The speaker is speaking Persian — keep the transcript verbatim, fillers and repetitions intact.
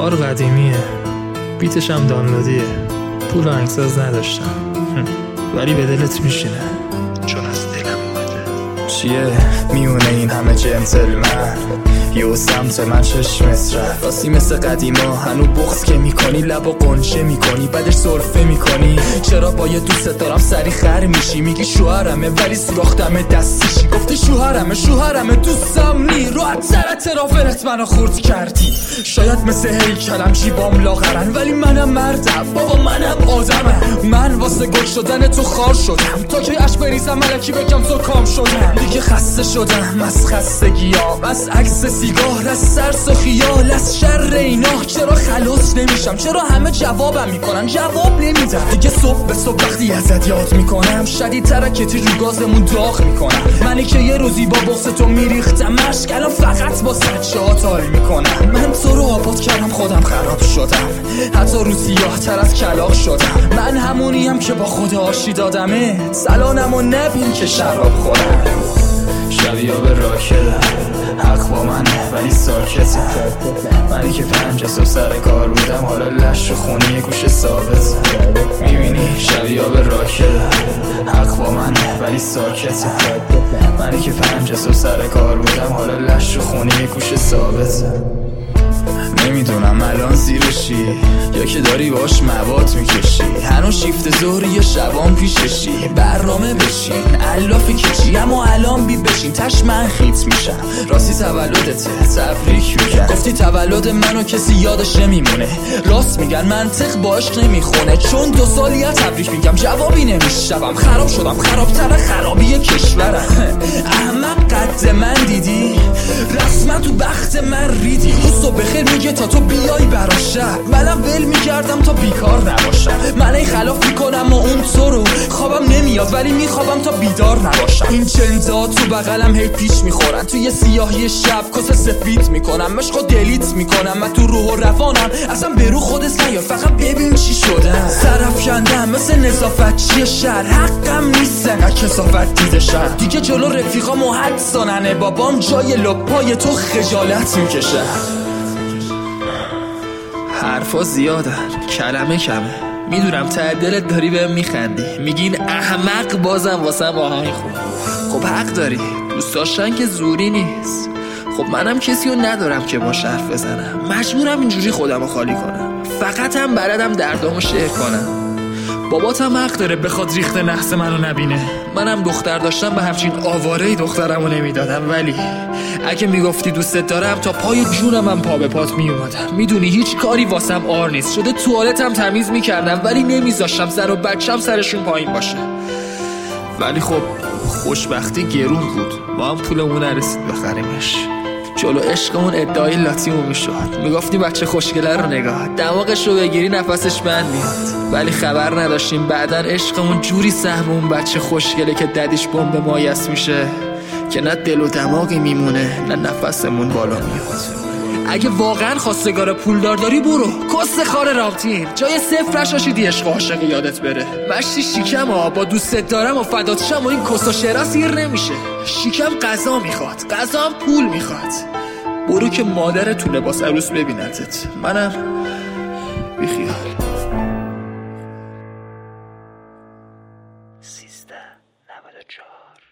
کار قدیمیه، بیتش هم دانلودیه، پول آهنگساز نداشتم ولی به دلت میشینه چون از دلم اومده. چیه میونه این همه جنتلمن یو سمت من شش متر رفت راستی مثل قدیما هنو بغض که میکنی لب و قنچه میکنی بعدش سرفه میکنی. چرا با یه دوست دارم سری خر میشی میگی شوهرمه ولی سوراختمه دستیشی. گفتی شوهرمه شوهرمه دوستم نی راحت سر ترافلت منو خورد کردی. شاید مثل هیکلم جیبام لاغرن ولی منم مردم بابا منم آدمم. من واسه گل شدن تو خار شدم تا که اش بریزم ملکی بگم تو کام شدم. دیگه خسته شدم از خستگیام از عکس سیگار از سرس و خیال از شر اینا. چرا خلاص نمیشم چرا همه جوابم میکنن جواب نمیدن. دیگه صبح به صبح وقتی ازت یاد میکنم شدیدتر کتی رو گازمون داغ میکنم. منی که یه روزی با بغض تو میریختم مشک الان فقط با سچه ها تال میکنم. من تو رو آباد کردم خودم خراب شدم حتی رو سیاه تر از کلاغ شدم. من همونیم که با خدا آشی دادمه سلانمو نبین که شراب خورم. شبیه به راکدم حق با منه ولی ساکتم. منی که پنج صبح سر کار بودم حالا لش و خونی گوش ثابت. میبینی شبیه به راکدم حق با منه ولی ساکتم. منی که پنج صبح سر کار بودم حالا لش و خونی گوش ثابت. نمیدونم الان زیرشی یا که داری باش مواد میکشی. هنو شیفت ظهری یا شبان پیششی برنامه بشین علافی کشی. اما الان بی بشین تش من خیت میشم. راستی تولدته تبریک میگن. گفتی تولد منو کسی یادش نمیمونه. راست میگن منطق باش نمیخونه چون دو سالیه تبریک میگم جوابی نمیشم. خراب شدم خرابتر خرابی کشورم. احمق قد من دیدی رسما تو بخت من ریدی. روزو بخیر میگه تا تو بیای براشم. منم ول میکردم تا بیکار نباشم. من ای خلاف میکنم و اون تو رو خوابم نمیاد ولی میخوابم تا بیدار نباشم. این چندا تو بغلم هی پیش میخورن توی سیاهی شب کس سفید میکنم. مشقو دلیت میکنم من تو روح و روانم اصلا برو خودت نیار فقط ببین چی شدم. سرف کندم مثل نظافتچی شهر حقم نیست انقدر کثافت دیدشم. دیگه جلو رفیقام و حد ساننه بابام جای لپای تو خجالت میکشم. حرفا زیادن کلمه کمه. میدونم ته دلت داری بهم میخندی میگی این احمق بازم واسم آهنگ خوب. خب حق داری دوست داشتن که زوری نیست. خب منم کسی رو ندارم که با حرف بزنم مجبورم اینجوری خودم رو خالی کنم. فقط هم بلدم دردامو شعر کنم. باباتم حق داره بخواد ریخت نحس منو نبینه. منم دختر داشتم به همچین آواره‌ای دخترمو نمیدادم. ولی اگه میگفتی دوستت دارم تا پای جونم هم پا به پات میومدم. میدونی هیچ کاری واسم آر نیست. شده توالتم تمیز میکردم ولی نمیذاشتم زن و بچم سرشون پایین باشه. ولی خب خوشبختی گرون بود ما هم پولمون نرسید بخریمش. جلو عشقمون ادعای لاتیمو میشد. میگفتی بچه خوشگله رو نگاه دماغش رو بگیری نفسش بند میاد. ولی خبر نداشتیم بعدن عشقمون جوری سهم اون بچه خوشگله که ددیش بمب مایس میشه که نه دل و دماغی میمونه نه نفسمون بالا میاد. اگه واقعا خواستگار پولدار داری برو کس خار راقتین جای صفر نشاشیدی عشق و عاشق یادت بره. مشتی شیکم ها با دوستت دارم و فدات شم و این کس و شعرا سیر نمیشه. شیکم غذا میخواد غذا هم پول میخواد. برو که مادر تو لباس عروس ببینتت. منم بیخیال. سیزده نود و چهار